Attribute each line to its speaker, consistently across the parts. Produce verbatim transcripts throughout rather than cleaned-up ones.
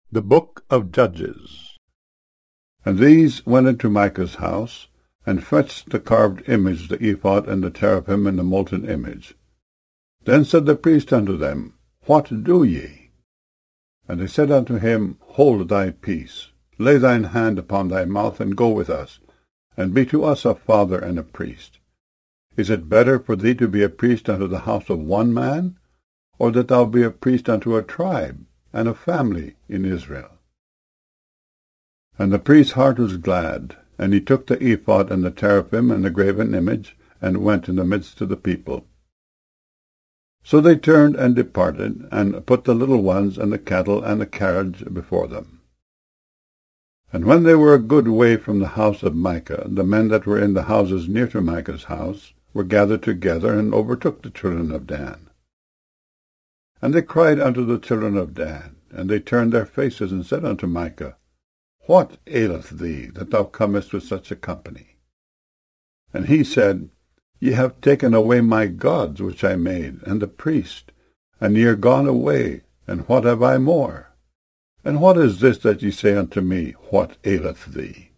Speaker 1: The Book of Judges. And these went into Micah's house, and fetched the carved image, the ephod, and the teraphim, and the molten image. Then said the priest unto them, What do ye? And they said unto him, Hold thy peace, lay thine hand upon thy mouth, and go with us, and be to us a father and a priest. Is it better for thee to be a priest unto the house of one man, or that thou be a priest unto a tribe and a family in Israel? And the priest's heart was glad, and he took the ephod and the teraphim and the graven image, and went in the midst of the people. So they turned and departed, and put the little ones and the cattle and the carriage before them. And when they were a good way from the house of Micah, the men that were in the houses near to Micah's house were gathered together, and overtook the children of Dan. And they cried unto the children of Dan, and they turned their faces, and said unto Micah, What aileth thee, that thou comest with such a company? And he said, Ye have taken away my gods which I made, and the priest, and ye are gone away, and what have I more? And what is this that ye say unto me, What aileth thee?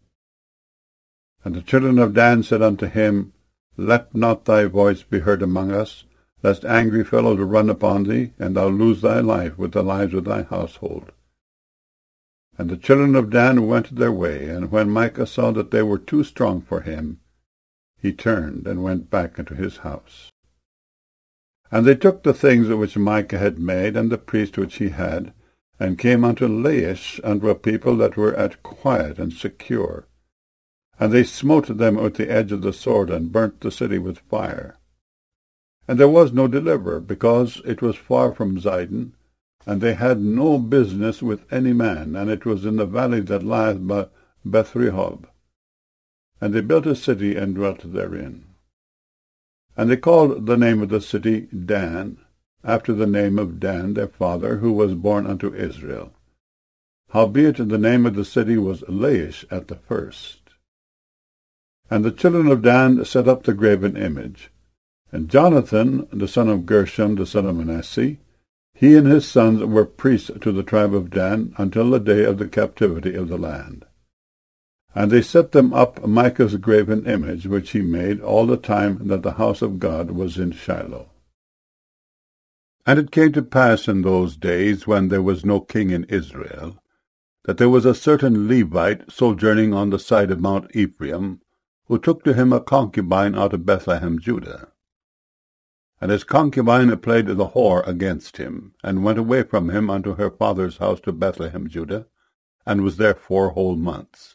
Speaker 1: And the children of Dan said unto him, Let not thy voice be heard among us, lest angry fellows run upon thee, and thou lose thy life with the lives of thy household. And the children of Dan went their way, and when Micah saw that they were too strong for him, he turned and went back into his house. And they took the things which Micah had made, and the priest which he had, and came unto Laish, unto a people that were at quiet and secure. And they smote them with the edge of the sword, and burnt the city with fire. And there was no deliverer, because it was far from Zidon, and they had no business with any man, and it was in the valley that lieth by Beth-rehob. And they built a city, and dwelt therein. And they called the name of the city Dan, after the name of Dan their father, who was born unto Israel. Howbeit the name of the city was Laish at the first. And the children of Dan set up the graven image. And Jonathan, the son of Gershom, the son of Manasseh, he and his sons were priests to the tribe of Dan until the day of the captivity of the land. And they set them up Micah's graven image, which he made all the time that the house of God was in Shiloh. And it came to pass in those days, when there was no king in Israel, that there was a certain Levite sojourning on the side of Mount Ephraim, who took to him a concubine out of Bethlehem, Judah. And his concubine played the whore against him, and went away from him unto her father's house to Bethlehem, Judah, and was there four whole months.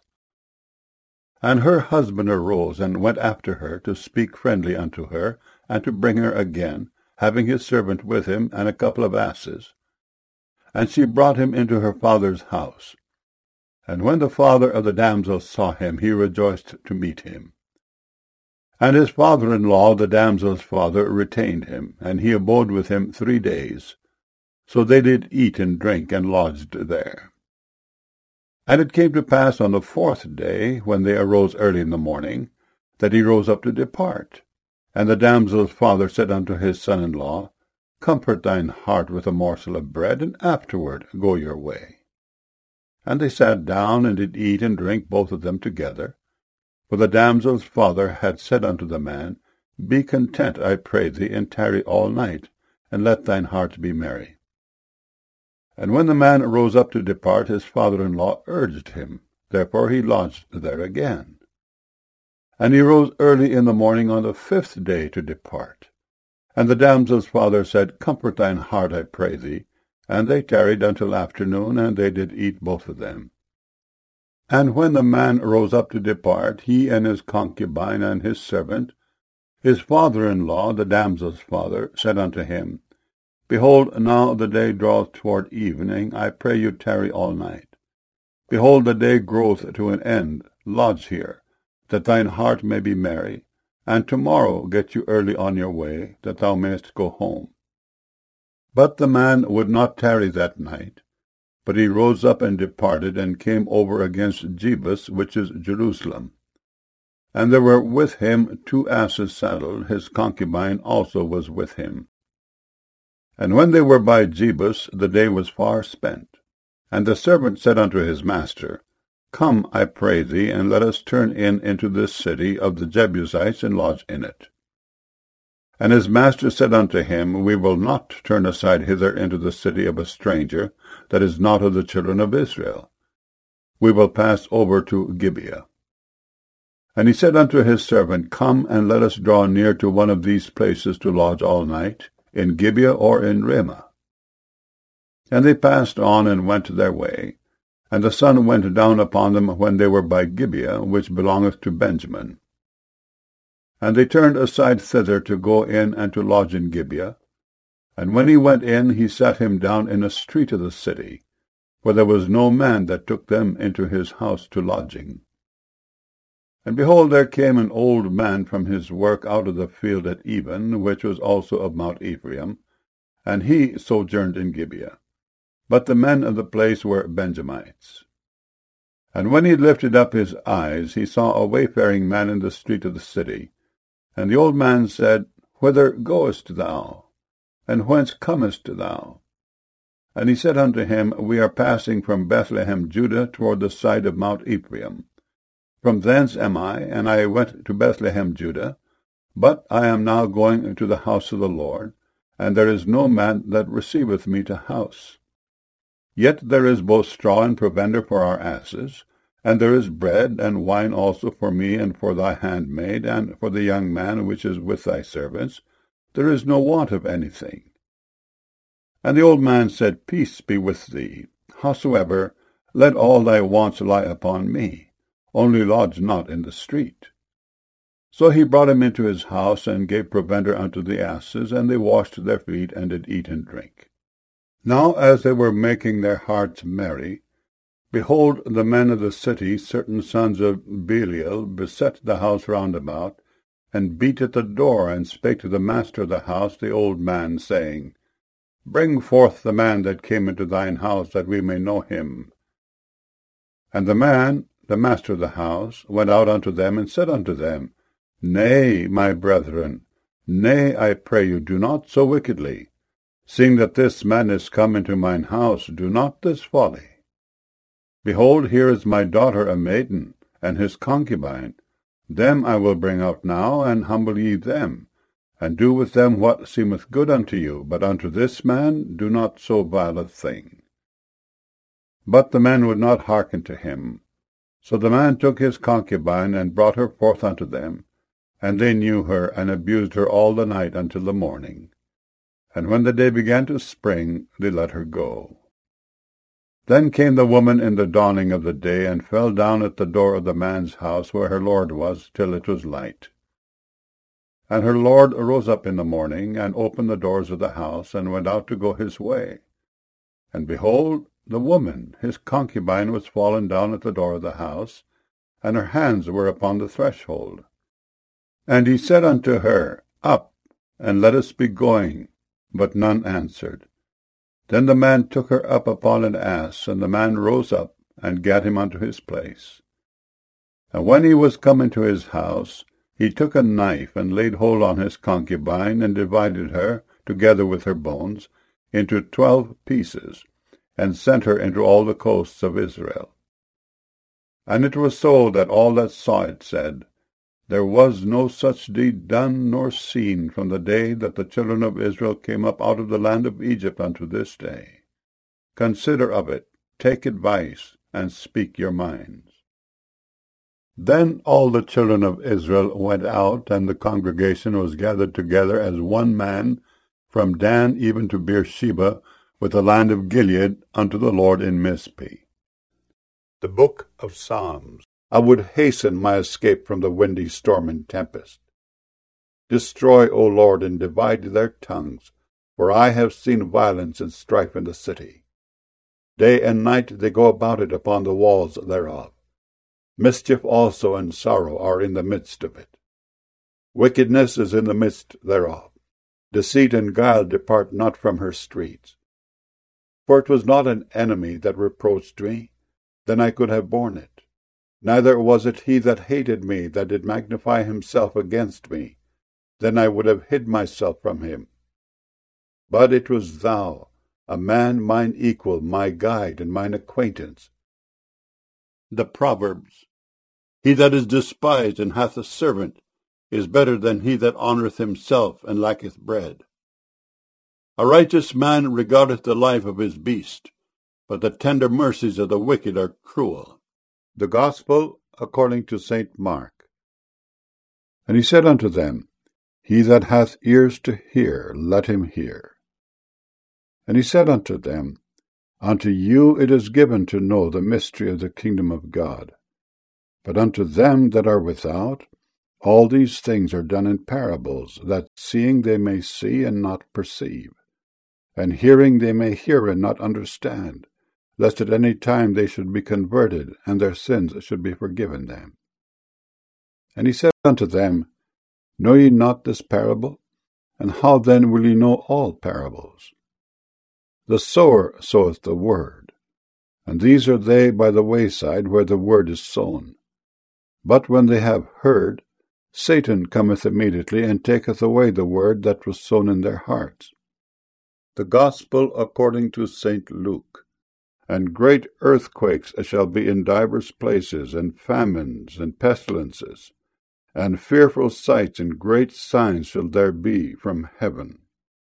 Speaker 1: And her husband arose, and went after her, to speak friendly unto her, and to bring her again, having his servant with him, and a couple of asses. And she brought him into her father's house. And when the father of the damsel saw him, he rejoiced to meet him. And his father-in-law, the damsel's father, retained him, and he abode with him three days. So they did eat and drink, and lodged there. And it came to pass on the fourth day, when they arose early in the morning, that he rose up to depart. And the damsel's father said unto his son-in-law, Comfort thine heart with a morsel of bread, and afterward go your way. And they sat down, and did eat and drink both of them together. For the damsel's father had said unto the man, Be content, I pray thee, and tarry all night, and let thine heart be merry. And when the man rose up to depart, his father-in-law urged him. Therefore he lodged there again. And he rose early in the morning on the fifth day to depart. And the damsel's father said, Comfort thine heart, I pray thee. And they tarried until afternoon, and they did eat both of them. And when the man rose up to depart, he and his concubine and his servant, his father-in-law, the damsel's father, said unto him, Behold, now the day draweth toward evening, I pray you tarry all night. Behold, the day groweth to an end, lodge here, that thine heart may be merry, and tomorrow get you early on your way, that thou mayest go home. But the man would not tarry that night, but he rose up and departed, and came over against Jebus, which is Jerusalem. And there were with him two asses saddled, his concubine also was with him. And when they were by Jebus, the day was far spent. And the servant said unto his master, Come, I pray thee, and let us turn in into this city of the Jebusites, and lodge in it. And his master said unto him, We will not turn aside hither into the city of a stranger, that is not of the children of Israel. We will pass over to Gibeah. And he said unto his servant, Come, and let us draw near to one of these places to lodge all night, in Gibeah or in Ramah. And they passed on and went their way. And the sun went down upon them when they were by Gibeah, which belongeth to Benjamin. And they turned aside thither to go in and to lodge in Gibeah. And when he went in, he sat him down in a street of the city, for there was no man that took them into his house to lodging. And behold, there came an old man from his work out of the field at even, which was also of Mount Ephraim, and he sojourned in Gibeah. But the men of the place were Benjamites. And when he lifted up his eyes, he saw a wayfaring man in the street of the city. And the old man said, Whither goest thou? And whence comest thou? And he said unto him, We are passing from Bethlehem, Judah, toward the side of Mount Ephraim. From thence am I, and I went to Bethlehem, Judah. But I am now going to the house of the Lord, and there is no man that receiveth me to house. Yet there is both straw and provender for our asses, and there is bread and wine also for me and for thy handmaid, and for the young man which is with thy servants. There is no want of anything. And the old man said, Peace be with thee. Howsoever, let all thy wants lie upon me. Only lodge not in the street. So he brought him into his house, and gave provender unto the asses, and they washed their feet, and did eat and drink. Now as they were making their hearts merry, behold, the men of the city, certain sons of Belial, beset the house round about, and beat at the door, and spake to the master of the house, the old man, saying, Bring forth the man that came into thine house, that we may know him. And the man, the master of the house, went out unto them, and said unto them, Nay, my brethren, nay, I pray you, do not so wickedly. Seeing that this man is come into mine house, do not this folly. Behold, here is my daughter a maiden, and his concubine. Them I will bring out now, and humble ye them, and do with them what seemeth good unto you, but unto this man do not so vile a thing. But the men would not hearken to him. So the man took his concubine, and brought her forth unto them, and they knew her, and abused her all the night until the morning. And when the day began to spring, they let her go. Then came the woman in the dawning of the day, and fell down at the door of the man's house where her lord was, till it was light. And her lord arose up in the morning, and opened the doors of the house, and went out to go his way. And behold, the woman, his concubine, was fallen down at the door of the house, and her hands were upon the threshold. And he said unto her, Up, and let us be going. But none answered. Then the man took her up upon an ass, and the man rose up, and gat him unto his place. And when he was come into his house, he took a knife, and laid hold on his concubine, and divided her, together with her bones, into twelve pieces, and sent her into all the coasts of Israel. And it was so that all that saw it said, There was no such deed done nor seen from the day that the children of Israel came up out of the land of Egypt unto this day. Consider of it, take advice, and speak your minds. Then all the children of Israel went out, and the congregation was gathered together as one man, from Dan even to Beersheba, with the land of Gilead, unto the Lord in Mizpeh. The Book of Psalms. I would hasten my escape from the windy storm and tempest. Destroy, O Lord, and divide their tongues, for I have seen violence and strife in the city. Day and night they go about it upon the walls thereof. Mischief also and sorrow are in the midst of it. Wickedness is in the midst thereof. Deceit and guile depart not from her streets. For it was not an enemy that reproached me, then I could have borne it. Neither was it he that hated me that did magnify himself against me, then I would have hid myself from him. But it was thou, a man mine equal, my guide, and mine acquaintance. The Proverbs. He that is despised and hath a servant is better than he that honoureth himself and lacketh bread. A righteous man regardeth the life of his beast, but the tender mercies of the wicked are cruel. The Gospel according to Saint Mark. And he said unto them, He that hath ears to hear, let him hear. And he said unto them, Unto you it is given to know the mystery of the kingdom of God. But unto them that are without, all these things are done in parables, that seeing they may see and not perceive, and hearing they may hear and not understand, lest at any time they should be converted, and their sins should be forgiven them. And he said unto them, Know ye not this parable? And how then will ye know all parables? The sower soweth the word, and these are they by the wayside where the word is sown. But when they have heard, Satan cometh immediately, and taketh away the word that was sown in their hearts. The Gospel according to Saint Luke. And great earthquakes shall be in divers places, and famines, and pestilences, and fearful sights and great signs shall there be from heaven.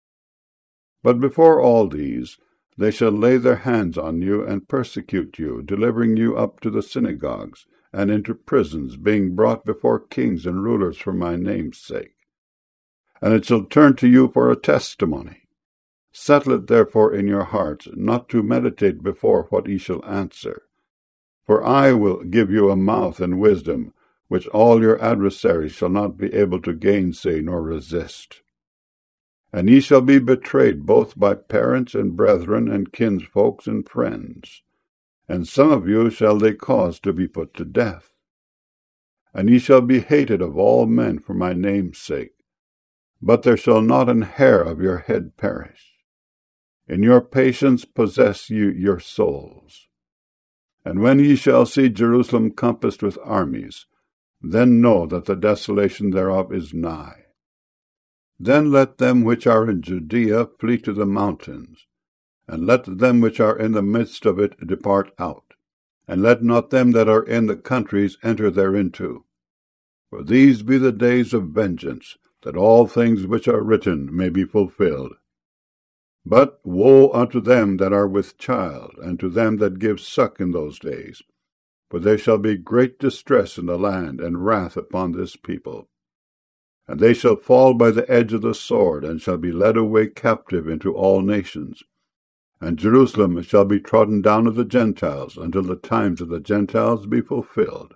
Speaker 1: But before all these, they shall lay their hands on you, and persecute you, delivering you up to the synagogues, and into prisons, being brought before kings and rulers for my name's sake. And it shall turn to you for a testimony. Settle it therefore in your hearts, not to meditate before what ye shall answer. For I will give you a mouth and wisdom, which all your adversaries shall not be able to gainsay nor resist. And ye shall be betrayed both by parents and brethren and kinsfolks and friends. And some of you shall they cause to be put to death. And ye shall be hated of all men for my name's sake. But there shall not an hair of your head perish. In your patience possess ye your souls. And when ye shall see Jerusalem compassed with armies, then know that the desolation thereof is nigh. Then let them which are in Judea flee to the mountains, and let them which are in the midst of it depart out, and let not them that are in the countries enter thereinto. For these be the days of vengeance, that all things which are written may be fulfilled. But woe unto them that are with child, and to them that give suck in those days, for there shall be great distress in the land, and wrath upon this people. And they shall fall by the edge of the sword, and shall be led away captive into all nations. And Jerusalem shall be trodden down of the Gentiles, until the times of the Gentiles be fulfilled.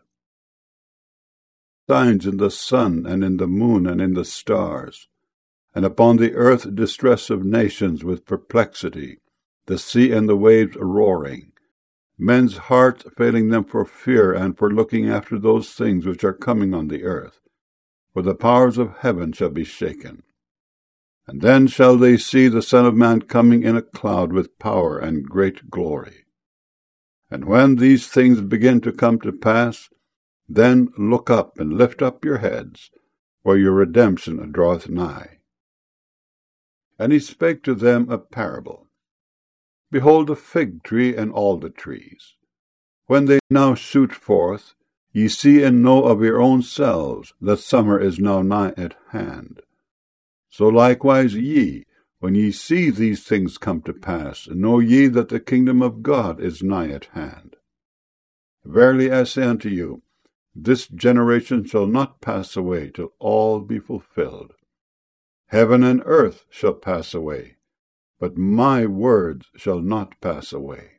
Speaker 1: Signs in the sun, and in the moon, and in the stars, and upon the earth distress of nations with perplexity, the sea and the waves roaring, men's hearts failing them for fear and for looking after those things which are coming on the earth. For the powers of heaven shall be shaken. And then shall they see the Son of Man coming in a cloud with power and great glory. And when these things begin to come to pass, then look up and lift up your heads, for your redemption draweth nigh. And he spake to them a parable. Behold a fig tree and all the trees. When they now shoot forth, ye see and know of your own selves that summer is now nigh at hand. So likewise ye, when ye see these things come to pass, know ye that the kingdom of God is nigh at hand. Verily I say unto you, this generation shall not pass away till all be fulfilled. Heaven and earth shall pass away, but my words shall not pass away.